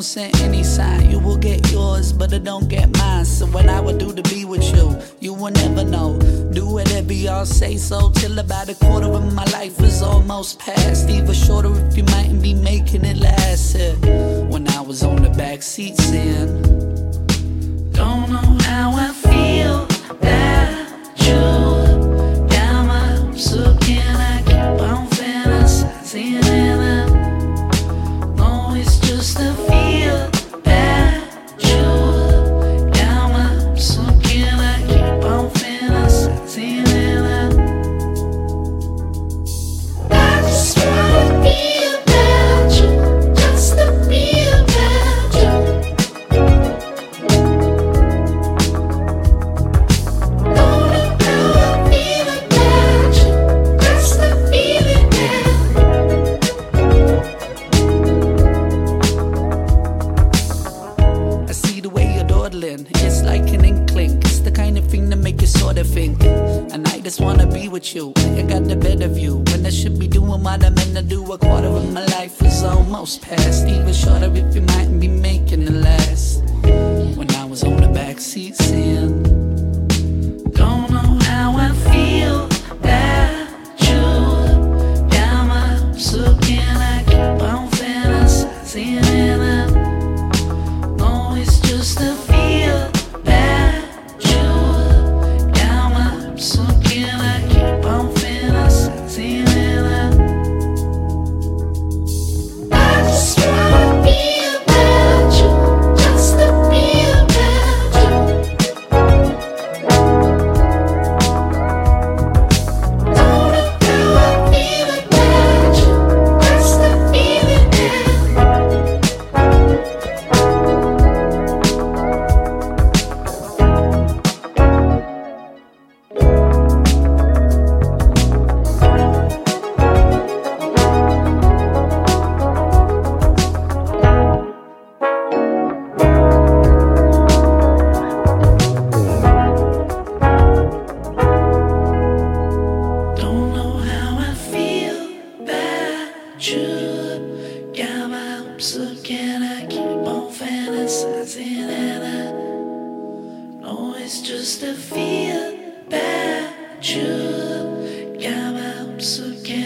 send any sign. You will get yours, but I don't get mine. So what I would do to be with you, you will never know. Do whatever y'all say so, till about a quarter of my life is almost past. Even shorter if you mightn't be making it last. When I was on the back seat saying, don't know how I feel that you got my hopes again. I keep on fantasizing and I know it's just a feel that you got my hopes again. I keep on fantasizing and I just wanna be about you, just to be about you. It's like an inkling. It's the kind of thing that make you sort of think. And I just wanna be with you. I got the better view when I should be doing what I'm meant to do. A quarter of my life is almost past. Even shorter if you mightn't be making it last. When I was on the back seat saying, don't know how I feel that you got my hopes again. I keep on fantasizing and I know it's just a feel that you got my hopes again. I keep on fantasizing and I just wanna be about you, just to be about you. Don't know how I feel about you, just to feel it Don't know how I feel about you. Got my hopes again. I keep on fantasizing and I know it's just a feel about you. Got my hopes again.